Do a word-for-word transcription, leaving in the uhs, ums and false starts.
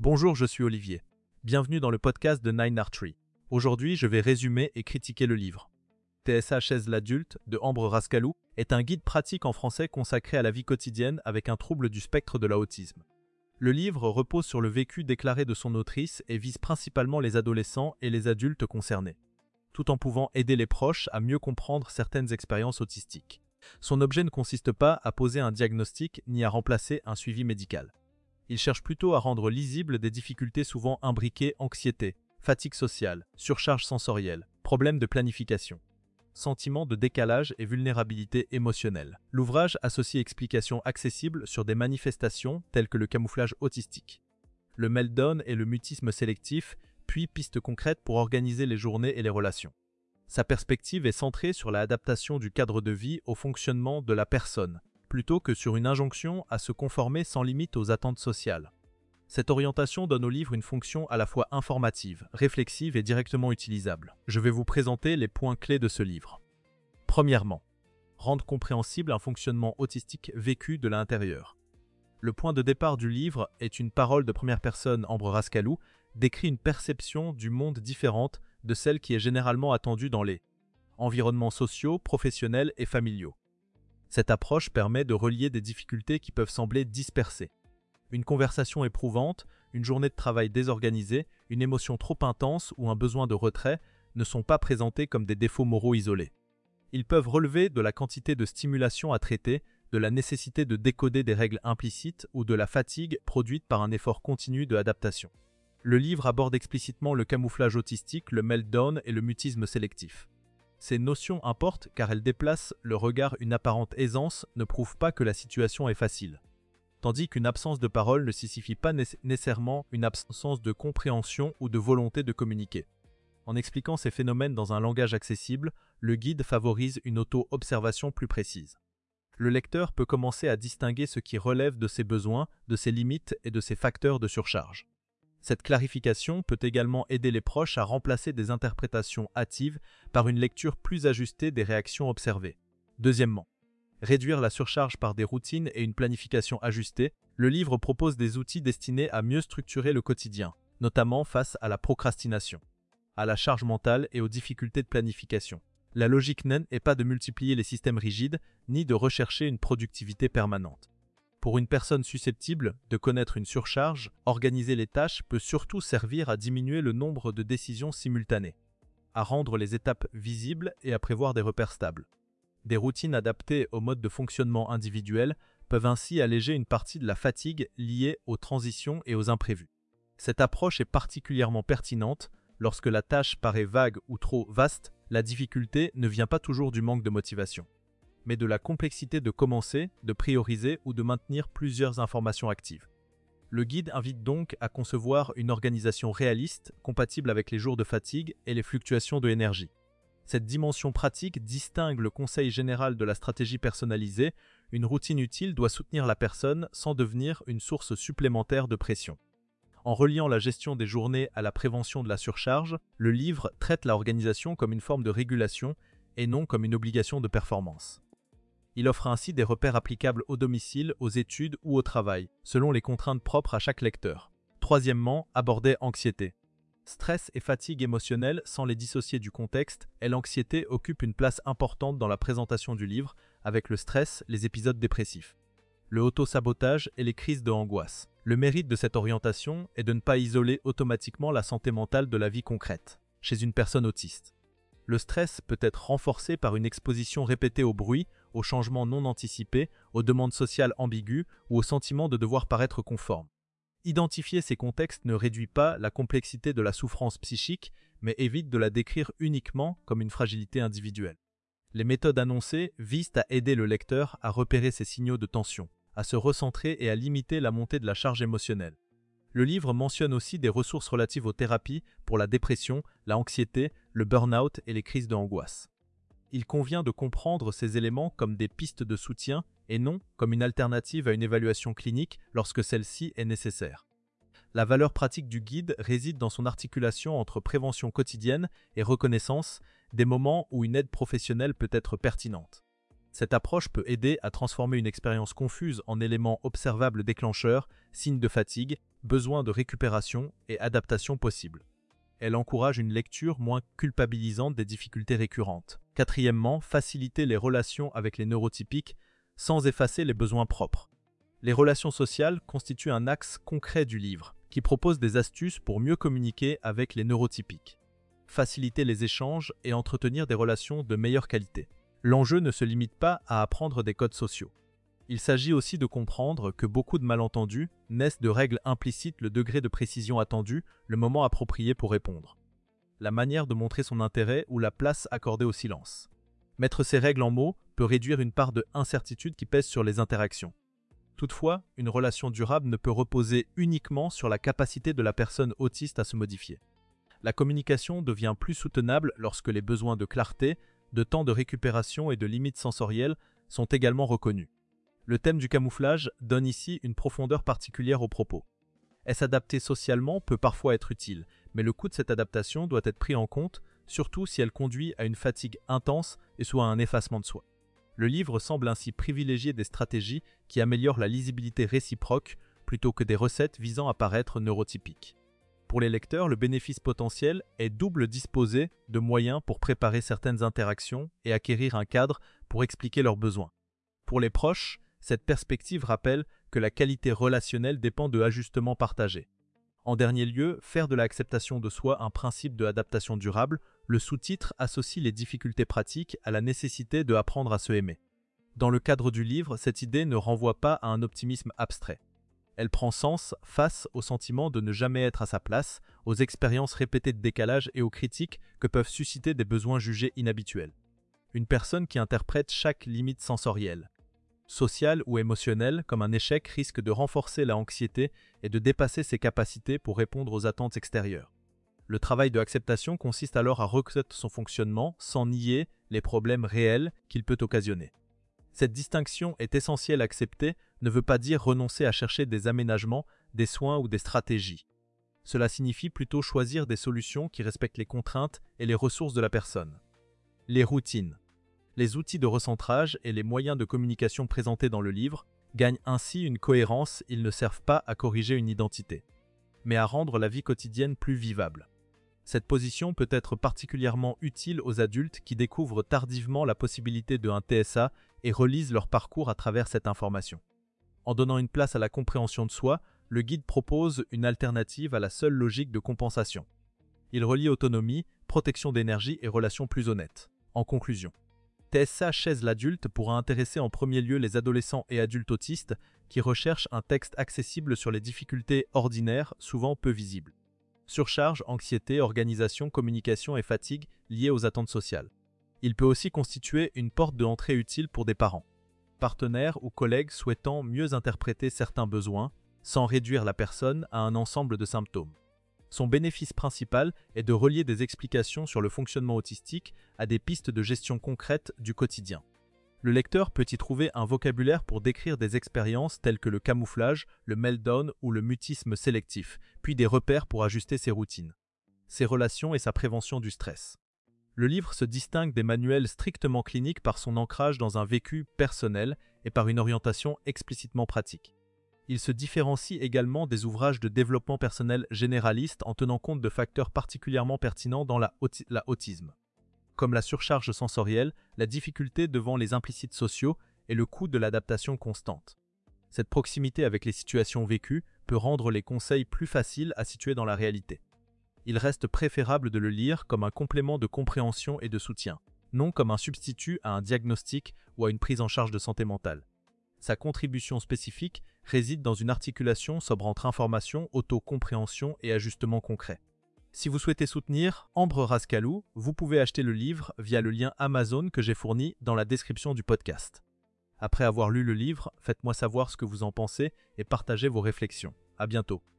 Bonjour, je suis Olivier. Bienvenue dans le podcast de Nine Archery. Aujourd'hui, je vais résumer et critiquer le livre. T S A Chaise l'adulte de Ambre Rascalou est un guide pratique en français consacré à la vie quotidienne avec un trouble du spectre de l'autisme. Le livre repose sur le vécu déclaré de son autrice et vise principalement les adolescents et les adultes concernés, tout en pouvant aider les proches à mieux comprendre certaines expériences autistiques. Son objet ne consiste pas à poser un diagnostic ni à remplacer un suivi médical. Il cherche plutôt à rendre lisibles des difficultés souvent imbriquées anxiété, fatigue sociale, surcharge sensorielle, problèmes de planification, sentiment de décalage et vulnérabilité émotionnelle. L'ouvrage associe explications accessibles sur des manifestations telles que le camouflage autistique, le meltdown et le mutisme sélectif, puis pistes concrètes pour organiser les journées et les relations. Sa perspective est centrée sur l'adaptation du cadre de vie au fonctionnement de la personne, plutôt que sur une injonction à se conformer sans limite aux attentes sociales. Cette orientation donne au livre une fonction à la fois informative, réflexive et directement utilisable. Je vais vous présenter les points clés de ce livre. Premièrement, rendre compréhensible un fonctionnement autistique vécu de l'intérieur. Le point de départ du livre est une parole de première personne, Ambre Rascalou, décrit une perception du monde différente de celle qui est généralement attendue dans les environnements sociaux, professionnels et familiaux. Cette approche permet de relier des difficultés qui peuvent sembler dispersées. Une conversation éprouvante, une journée de travail désorganisée, une émotion trop intense ou un besoin de retrait ne sont pas présentés comme des défauts moraux isolés. Ils peuvent relever de la quantité de stimulation à traiter, de la nécessité de décoder des règles implicites ou de la fatigue produite par un effort continu de adaptation. Le livre aborde explicitement le camouflage autistique, le meltdown et le mutisme sélectif. Ces notions importent car elles déplacent le regard. Une apparente aisance ne prouve pas que la situation est facile, tandis qu'une absence de parole ne signifie pas nécessairement une absence de compréhension ou de volonté de communiquer. En expliquant ces phénomènes dans un langage accessible, le guide favorise une auto-observation plus précise. Le lecteur peut commencer à distinguer ce qui relève de ses besoins, de ses limites et de ses facteurs de surcharge. Cette clarification peut également aider les proches à remplacer des interprétations hâtives par une lecture plus ajustée des réactions observées. Deuxièmement, réduire la surcharge par des routines et une planification ajustée. Le livre propose des outils destinés à mieux structurer le quotidien, notamment face à la procrastination, à la charge mentale et aux difficultés de planification. La logique n'est pas de multiplier les systèmes rigides, ni de rechercher une productivité permanente. Pour une personne susceptible de connaître une surcharge, organiser les tâches peut surtout servir à diminuer le nombre de décisions simultanées, à rendre les étapes visibles et à prévoir des repères stables. Des routines adaptées au mode de fonctionnement individuel peuvent ainsi alléger une partie de la fatigue liée aux transitions et aux imprévus. Cette approche est particulièrement pertinente lorsque la tâche paraît vague ou trop vaste. La difficulté ne vient pas toujours du manque de motivation, mais de la complexité de commencer, de prioriser ou de maintenir plusieurs informations actives. Le guide invite donc à concevoir une organisation réaliste, compatible avec les jours de fatigue et les fluctuations de énergie. Cette dimension pratique distingue le conseil général de la stratégie personnalisée. Une routine utile doit soutenir la personne sans devenir une source supplémentaire de pression. En reliant la gestion des journées à la prévention de la surcharge, le livre traite l'organisation comme une forme de régulation et non comme une obligation de performance. Il offre ainsi des repères applicables au domicile, aux études ou au travail, selon les contraintes propres à chaque lecteur. Troisièmement, aborder anxiété. Stress et fatigue émotionnelle sans les dissocier du contexte, et l'anxiété occupe une place importante dans la présentation du livre, avec le stress, les épisodes dépressifs, le auto-sabotage et les crises de angoisse. Le mérite de cette orientation est de ne pas isoler automatiquement la santé mentale de la vie concrète, chez une personne autiste. Le stress peut être renforcé par une exposition répétée au bruit, aux changements non anticipés, aux demandes sociales ambiguës ou au sentiment de devoir paraître conforme. Identifier ces contextes ne réduit pas la complexité de la souffrance psychique, mais évite de la décrire uniquement comme une fragilité individuelle. Les méthodes annoncées visent à aider le lecteur à repérer ces signaux de tension, à se recentrer et à limiter la montée de la charge émotionnelle. Le livre mentionne aussi des ressources relatives aux thérapies pour la dépression, la anxiété, le burn-out et les crises de angoisse. Il convient de comprendre ces éléments comme des pistes de soutien et non comme une alternative à une évaluation clinique lorsque celle-ci est nécessaire. La valeur pratique du guide réside dans son articulation entre prévention quotidienne et reconnaissance, des moments où une aide professionnelle peut être pertinente. Cette approche peut aider à transformer une expérience confuse en éléments observables déclencheurs, signes de fatigue, besoin de récupération et adaptation possible. Elle encourage une lecture moins culpabilisante des difficultés récurrentes. Quatrièmement, faciliter les relations avec les neurotypiques sans effacer les besoins propres. Les relations sociales constituent un axe concret du livre, qui propose des astuces pour mieux communiquer avec les neurotypiques, faciliter les échanges et entretenir des relations de meilleure qualité. L'enjeu ne se limite pas à apprendre des codes sociaux. Il s'agit aussi de comprendre que beaucoup de malentendus naissent de règles implicites, le degré de précision attendu, le moment approprié pour répondre, la manière de montrer son intérêt ou la place accordée au silence. Mettre ces règles en mots peut réduire une part de incertitude qui pèse sur les interactions. Toutefois, une relation durable ne peut reposer uniquement sur la capacité de la personne autiste à se modifier. La communication devient plus soutenable lorsque les besoins de clarté, de temps de récupération et de limites sensorielles sont également reconnus. Le thème du camouflage donne ici une profondeur particulière aux propos. S'adapter socialement peut parfois être utile, mais le coût de cette adaptation doit être pris en compte, surtout si elle conduit à une fatigue intense et soit à un effacement de soi. Le livre semble ainsi privilégier des stratégies qui améliorent la lisibilité réciproque plutôt que des recettes visant à paraître neurotypiques. Pour les lecteurs, le bénéfice potentiel est double: disposer de moyens pour préparer certaines interactions et acquérir un cadre pour expliquer leurs besoins. Pour les proches, cette perspective rappelle que la qualité relationnelle dépend de ajustements partagés. En dernier lieu, faire de l'acceptation de soi un principe de adaptation durable, le sous-titre associe les difficultés pratiques à la nécessité de apprendre à se aimer. Dans le cadre du livre, cette idée ne renvoie pas à un optimisme abstrait. Elle prend sens face au sentiment de ne jamais être à sa place, aux expériences répétées de décalage et aux critiques que peuvent susciter des besoins jugés inhabituels. Une personne qui interprète chaque limite sensorielle, sociale ou émotionnelle comme un échec risque de renforcer la anxiété et de dépasser ses capacités pour répondre aux attentes extérieures. Le travail de acceptation consiste alors à reconnaître son fonctionnement sans nier les problèmes réels qu'il peut occasionner. Cette distinction est essentielle. Accepter ne veut pas dire renoncer à chercher des aménagements, des soins ou des stratégies. Cela signifie plutôt choisir des solutions qui respectent les contraintes et les ressources de la personne. Les routines, les outils de recentrage et les moyens de communication présentés dans le livre gagnent ainsi une cohérence. Ils ne servent pas à corriger une identité, mais à rendre la vie quotidienne plus vivable. Cette position peut être particulièrement utile aux adultes qui découvrent tardivement la possibilité de un T S A et relisent leur parcours à travers cette information. En donnant une place à la compréhension de soi, le guide propose une alternative à la seule logique de compensation. Il relie autonomie, protection d'énergie et relations plus honnêtes. En conclusion, T S A Chaise l'adulte pourra intéresser en premier lieu les adolescents et adultes autistes qui recherchent un texte accessible sur les difficultés ordinaires, souvent peu visibles. Surcharge, anxiété, organisation, communication et fatigue liées aux attentes sociales. Il peut aussi constituer une porte d'entrée utile pour des parents, partenaires ou collègues souhaitant mieux interpréter certains besoins, sans réduire la personne à un ensemble de symptômes. Son bénéfice principal est de relier des explications sur le fonctionnement autistique à des pistes de gestion concrètes du quotidien. Le lecteur peut y trouver un vocabulaire pour décrire des expériences telles que le camouflage, le meltdown ou le mutisme sélectif, puis des repères pour ajuster ses routines, ses relations et sa prévention du stress. Le livre se distingue des manuels strictement cliniques par son ancrage dans un vécu personnel et par une orientation explicitement pratique. Il se différencie également des ouvrages de développement personnel généralistes en tenant compte de facteurs particulièrement pertinents dans la, auti- la autisme, comme la surcharge sensorielle, la difficulté devant les implicites sociaux et le coût de l'adaptation constante. Cette proximité avec les situations vécues peut rendre les conseils plus faciles à situer dans la réalité. Il reste préférable de le lire comme un complément de compréhension et de soutien, non comme un substitut à un diagnostic ou à une prise en charge de santé mentale. Sa contribution spécifique réside dans une articulation sobre entre information, autocompréhension et ajustement concret. Si vous souhaitez soutenir Ambre Rascalou, vous pouvez acheter le livre via le lien Amazon que j'ai fourni dans la description du podcast. Après avoir lu le livre, faites-moi savoir ce que vous en pensez et partagez vos réflexions. À bientôt.